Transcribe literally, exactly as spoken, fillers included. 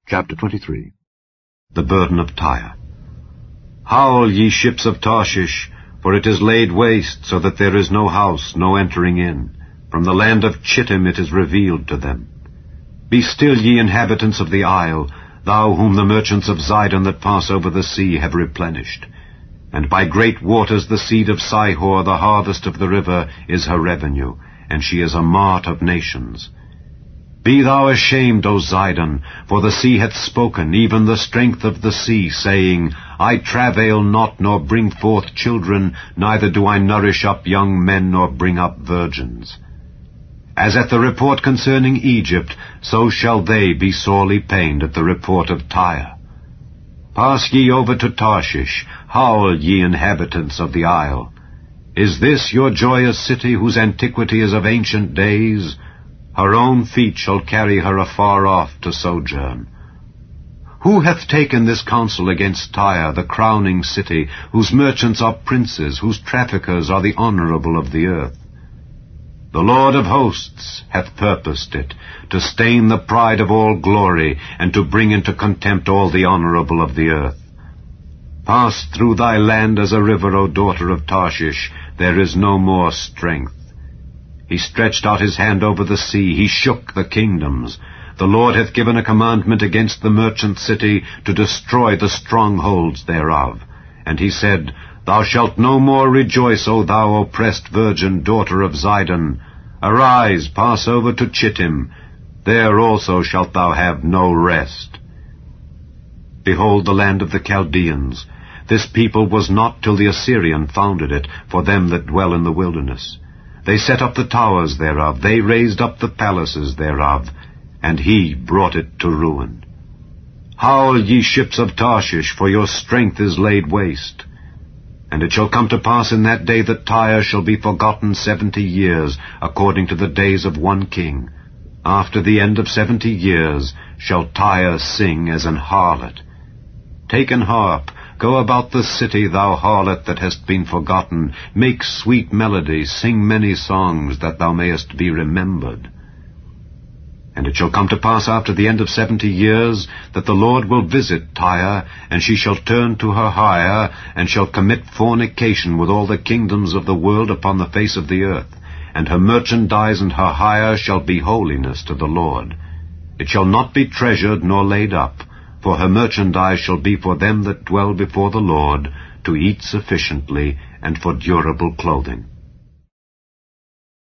Chapter twenty-three. The burden of Tyre. Howl, ye ships of Tarshish, for it is laid waste, so that there is no house, no entering in. From the land of Chittim it is revealed to them. Be still, ye inhabitants of the isle, thou whom the merchants of Zidon that pass over the sea have replenished. And by great waters the seed of Sihor, the harvest of the river, is her revenue, and she is a mart of nations. Be thou ashamed, O Zidon, for the sea hath spoken, even the strength of the sea, saying, I travail not, nor bring forth children, neither do I nourish up young men, nor bring up virgins. As at the report concerning Egypt, so shall they be sorely pained at the report of Tyre. Pass ye over to Tarshish, howl, ye inhabitants of the isle. Is this your joyous city, whose antiquity is of ancient days? Her own feet shall carry her afar off to sojourn. Who hath taken this counsel against Tyre, the crowning city, whose merchants are princes, whose traffickers are the honorable of the earth? The Lord of hosts hath purposed it, to stain the pride of all glory, and to bring into contempt all the honorable of the earth. Pass through thy land as a river, O daughter of Tarshish, there is no more strength. He stretched out his hand over the sea, he shook the kingdoms. The Lord hath given a commandment against the merchant city, to destroy the strongholds thereof. And he said, Thou shalt no more rejoice, O thou oppressed virgin, daughter of Zidon. Arise, pass over to Chittim, there also shalt thou have no rest. Behold the land of the Chaldeans. This people was not till the Assyrian founded it, for them that dwell in the wilderness. They set up the towers thereof, they raised up the palaces thereof, and he brought it to ruin. Howl, ye ships of Tarshish, for your strength is laid waste. And it shall come to pass in that day that Tyre shall be forgotten seventy years, according to the days of one king. After the end of seventy years shall Tyre sing as an harlot. Take an harp, go about the city, thou harlot that hast been forgotten. Make sweet melodies, sing many songs, that thou mayest be remembered. And it shall come to pass after the end of seventy years, that the Lord will visit Tyre, and she shall turn to her hire, and shall commit fornication with all the kingdoms of the world upon the face of the earth. And her merchandise and her hire shall be holiness to the Lord. It shall not be treasured nor laid up, for her merchandise shall be for them that dwell before the Lord, to eat sufficiently, and for durable clothing.